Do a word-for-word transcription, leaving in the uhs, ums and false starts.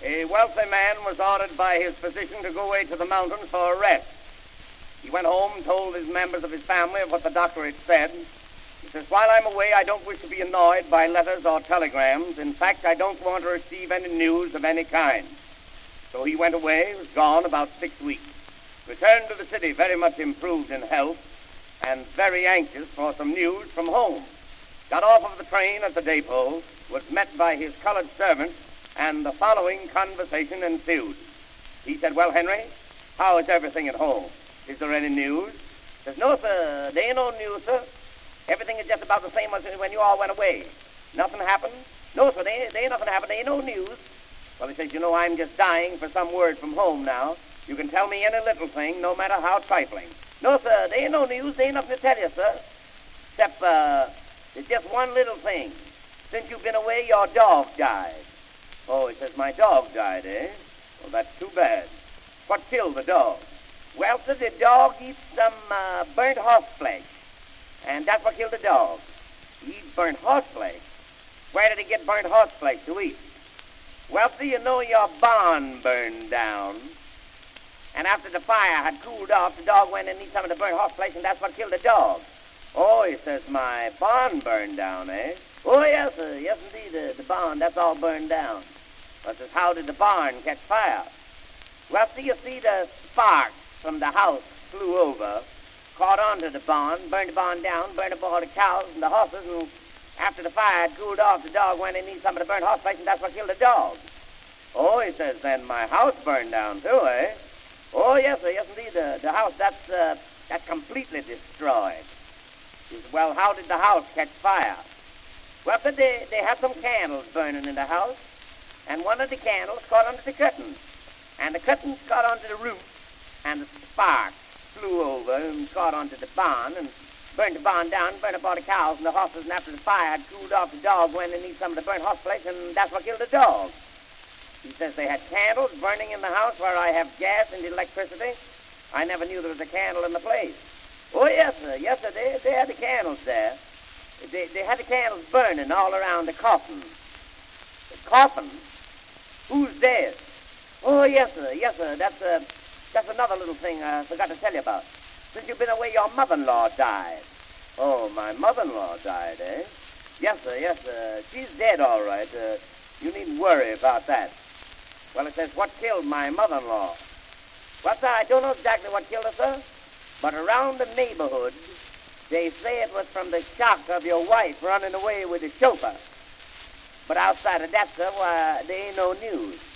A wealthy man was ordered by his physician to go away to the mountains for a rest. He went home and told his members of his family of what the doctor had said. He says, while I'm away, I don't wish to be annoyed by letters or telegrams. In fact, I don't want to receive any news of any kind. So he went away, was gone about six weeks. Returned to the city very much improved in health and very anxious for some news from home. Got off of the train at the depot, was met by his colored servant, and the following conversation ensued. He said, well, Henry, how is everything at home? Is there any news? He says, no, sir, there ain't no news, sir. Everything is just about the same as when you all went away. Nothing happened? No, sir, there, there ain't nothing happened. There ain't no news. Well, he says, you know, I'm just dying for some word from home now. You can tell me any little thing, no matter how trifling. No, sir, there ain't no news. There ain't nothing to tell you, sir. Except, uh, there's just one little thing. Since you've been away, your dog died. Oh, he says, my dog died, eh? Well, that's too bad. What killed the dog? Well, sir, the dog eats some uh, burnt horse flesh. And that's what killed the dog. He eats burnt horse flesh. Where did he get burnt horse flesh to eat? Well, sir, you know your barn burned down. And after the fire had cooled off, the dog went and ate some of the burnt horse flesh, and that's what killed the dog. Oh, he says, my barn burned down, eh? Oh, yes, sir. Yes, indeed, the, the barn, that's all burned down. But says, how did the barn catch fire? Well, see, you see, the sparks from the house flew over, caught onto the barn, burned the barn down, burned up all the cows and the horses, and after the fire had cooled off, the dog went and ate some of the burnt horse flesh, and that's what killed the dog. Oh, he says, then my house burned down too, eh? Oh, yes, sir, yes, indeed, the, the house, that's, uh, that's completely destroyed. He says, well, how did the house catch fire? Well, sir, they, they had some candles burning in the house, and one of the candles caught onto the curtains, and the curtains caught onto the roof, and the sparks flew over and caught onto the barn, and burned the barn down, burned up all the cows and the horses, and after the fire had cooled off, the dog went and ate some of the burnt horse flesh, and that's what killed the dog. He says they had candles burning in the house where I have gas and electricity. I never knew there was a candle in the place. Oh, yes, sir. Yes, sir. They, they had the candles there. They, they had the candles burning all around the coffin. The coffin? Who's dead? Oh, yes, sir. Yes, sir. That's, uh, that's another little thing I forgot to tell you about. Since you've been away, your mother-in-law died. Oh, my mother-in-law died, eh? Yes, sir. Yes, sir. She's dead, all right. Uh, you needn't worry about that. Well, it says, what killed my mother-in-law? Well, sir, I don't know exactly what killed her, sir, but around the neighborhood, they say it was from the shock of your wife running away with the chauffeur. But outside of that, sir, why, there ain't no news.